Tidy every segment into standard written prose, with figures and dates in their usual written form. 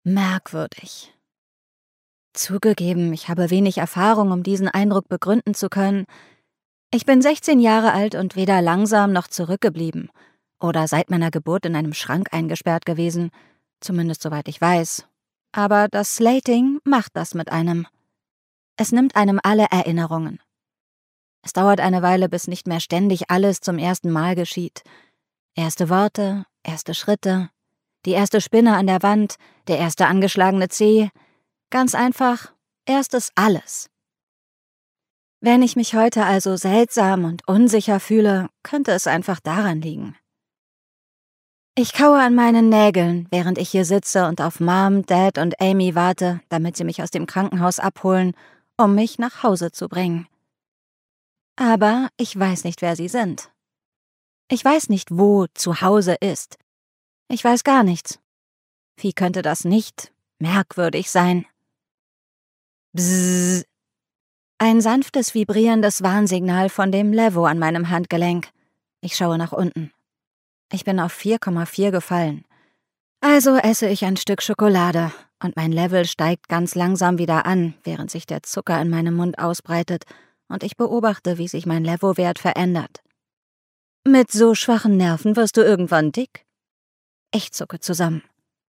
Merkwürdig. Zugegeben, ich habe wenig Erfahrung, um diesen Eindruck begründen zu können. Ich bin 16 Jahre alt und weder langsam noch zurückgeblieben oder seit meiner Geburt in einem Schrank eingesperrt gewesen, zumindest soweit ich weiß. Aber das Slating macht das mit einem. Es nimmt einem alle Erinnerungen. Es dauert eine Weile, bis nicht mehr ständig alles zum ersten Mal geschieht. Erste Worte, erste Schritte, die erste Spinne an der Wand, der erste angeschlagene Zeh. Ganz einfach, erstes alles. Wenn ich mich heute also seltsam und unsicher fühle, könnte es einfach daran liegen. Ich kaue an meinen Nägeln, während ich hier sitze und auf Mom, Dad und Amy warte, damit sie mich aus dem Krankenhaus abholen, um mich nach Hause zu bringen. Aber ich weiß nicht, wer sie sind. Ich weiß nicht, wo zu Hause ist. Ich weiß gar nichts. Wie könnte das nicht merkwürdig sein? Bzzz. Ein sanftes, vibrierendes Warnsignal von dem Levo an meinem Handgelenk. Ich schaue nach unten. Ich bin auf 4,4 gefallen. Also esse ich ein Stück Schokolade und mein Level steigt ganz langsam wieder an, während sich der Zucker in meinem Mund ausbreitet und ich beobachte, wie sich mein Levo-Wert verändert. Mit so schwachen Nerven wirst du irgendwann dick. Ich zucke zusammen.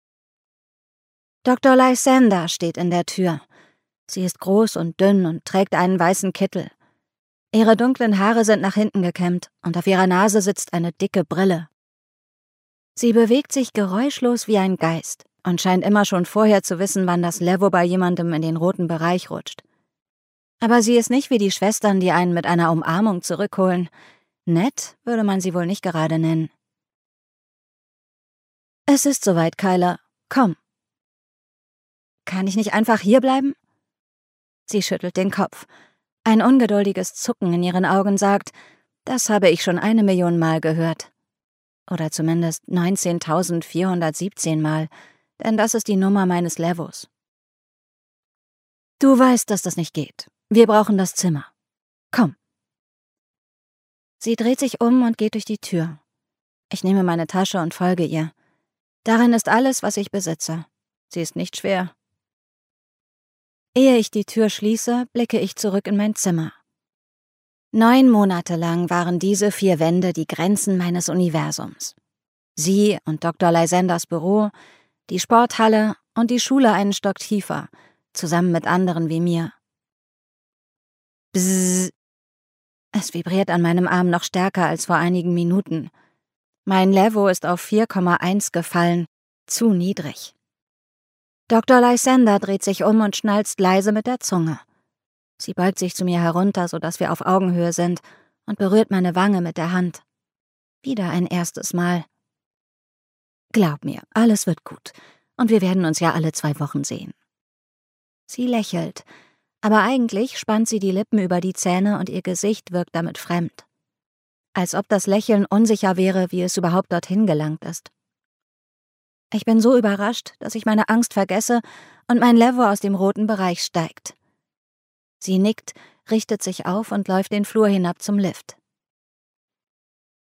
Dr. Lysander steht in der Tür. Sie ist groß und dünn und trägt einen weißen Kittel. Ihre dunklen Haare sind nach hinten gekämmt und auf ihrer Nase sitzt eine dicke Brille. Sie bewegt sich geräuschlos wie ein Geist und scheint immer schon vorher zu wissen, wann das Levo bei jemandem in den roten Bereich rutscht. Aber sie ist nicht wie die Schwestern, die einen mit einer Umarmung zurückholen. Nett würde man sie wohl nicht gerade nennen. Es ist soweit, Kyler. Komm. Kann ich nicht einfach hierbleiben? Sie schüttelt den Kopf. Ein ungeduldiges Zucken in ihren Augen sagt, das habe ich schon 1 Million Mal gehört. Oder zumindest 19.417 Mal, denn das ist die Nummer meines Levos. Du weißt, dass das nicht geht. Wir brauchen das Zimmer. Komm. Sie dreht sich um und geht durch die Tür. Ich nehme meine Tasche und folge ihr. Darin ist alles, was ich besitze. Sie ist nicht schwer. Ehe ich die Tür schließe, blicke ich zurück in mein Zimmer. 9 Monate lang waren diese 4 Wände die Grenzen meines Universums. Sie und Dr. Lysanders Büro, die Sporthalle und die Schule einen Stock tiefer, zusammen mit anderen wie mir. Bzzz. Es vibriert an meinem Arm noch stärker als vor einigen Minuten. Mein Levo ist auf 4,1 gefallen, zu niedrig. Dr. Lysander dreht sich um und schnalzt leise mit der Zunge. Sie beugt sich zu mir herunter, sodass wir auf Augenhöhe sind, und berührt meine Wange mit der Hand. Wieder ein erstes Mal. Glaub mir, alles wird gut, und wir werden uns ja alle 2 Wochen sehen. Sie lächelt, aber eigentlich spannt sie die Lippen über die Zähne und ihr Gesicht wirkt damit fremd. Als ob das Lächeln unsicher wäre, wie es überhaupt dorthin gelangt ist. Ich bin so überrascht, dass ich meine Angst vergesse und mein Levo aus dem roten Bereich steigt. Sie nickt, richtet sich auf und läuft den Flur hinab zum Lift.